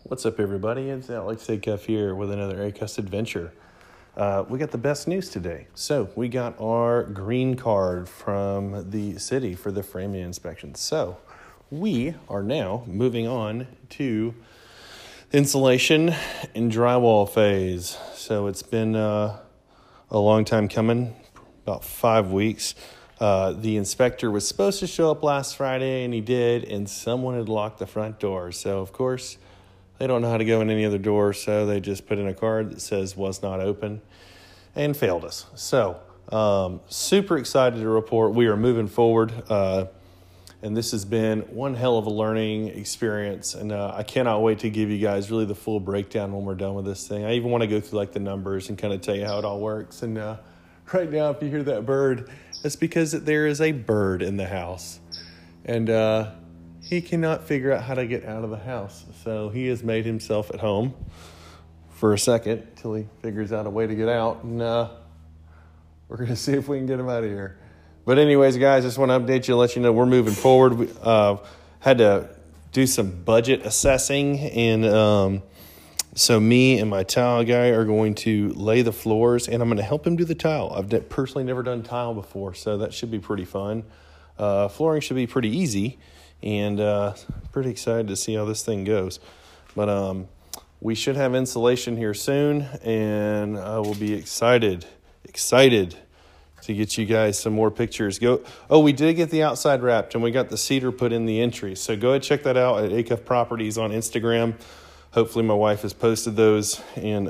What's up, everybody? It's Alex Acuff here with another Acuff adventure. We got the best news today. So we got our green card from the city for the framing inspection. So we are now moving on to insulation and drywall phase. So it's been a long time coming, about 5 weeks. The inspector was supposed to show up last Friday, and he did, and someone had locked the front door. So, of course, they don't know how to go in any other door, so they just put in a card that says was not open and failed us. So, super excited to report we are moving forward, and this has been one hell of a learning experience, and I cannot wait to give you guys really the full breakdown when we're done with this thing. I even want to go through like the numbers and kind of tell you how it all works. And right now, if you hear that bird, it's because there is a bird in the house, and he cannot figure out how to get out of the house. So he has made himself at home for a second till he figures out a way to get out, and we're going to see if we can get him out of here. But anyways, guys, I just want to update you, let you know we're moving forward. We had to do some budget assessing, and so me and my tile guy are going to lay the floors, and I'm going to help him do the tile. I've personally never done tile before, so that should be pretty fun. Flooring should be pretty easy, and pretty excited to see how this thing goes. But we should have insulation here soon, and I will be excited to get you guys some more pictures. We did get the outside wrapped, and we got the cedar put in the entry. So go ahead and check that out at Acuff Properties on Instagram. Hopefully my wife has posted those, and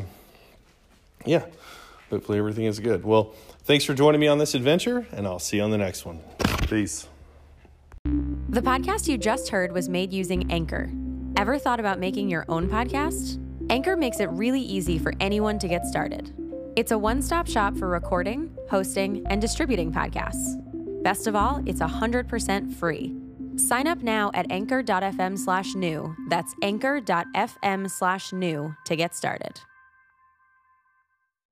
hopefully everything is good. Well, thanks for joining me on this adventure, and I'll see you on the next one. Peace. The podcast you just heard was made using Anchor. Ever thought about making your own podcast? Anchor makes it really easy for anyone to get started. It's a one-stop shop for recording, hosting, and distributing podcasts. Best of all, it's 100% free. Sign up now at anchor.fm/new. That's anchor.fm/new to get started.